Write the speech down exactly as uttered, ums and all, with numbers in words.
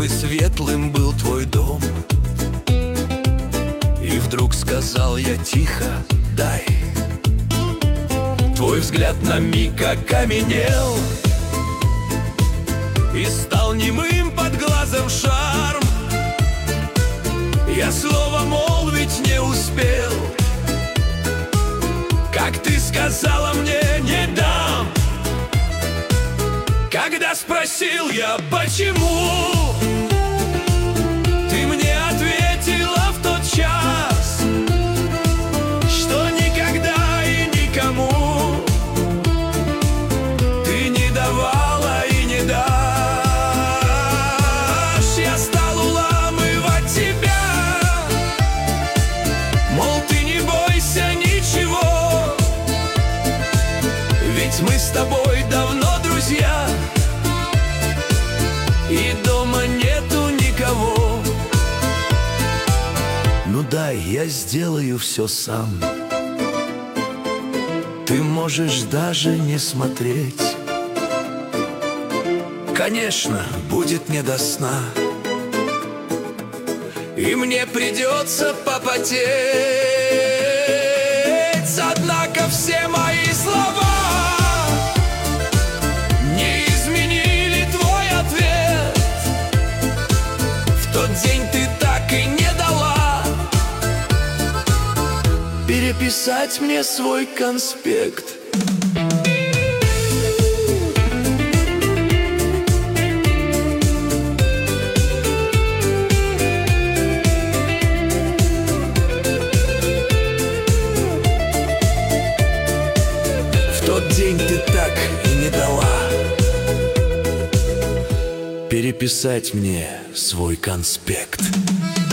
и светлым был твой дом. И вдруг сказал я тихо: дай. Твой взгляд на миг окаменел и стал немым под глазом шарм. Я слова молвить не успел, как ты сказала мне: не дам. Когда спросил я, почему, ты мне ответила в тот час, что никогда и никому ты не давала и не дашь. Я стал уламывать тебя, мол, ты не бойся ничего, ведь мы с тобой давно друзья, и дома нету никого. Ну дай, я сделаю все сам. Ты можешь даже не смотреть. Конечно, будет не до сна, и мне придется попотеть. Однако все мои слова не изменили твой ответ. В тот день ты так и не дала переписать мне свой конспект. В тот день ты так и не дала переписать мне свой конспект.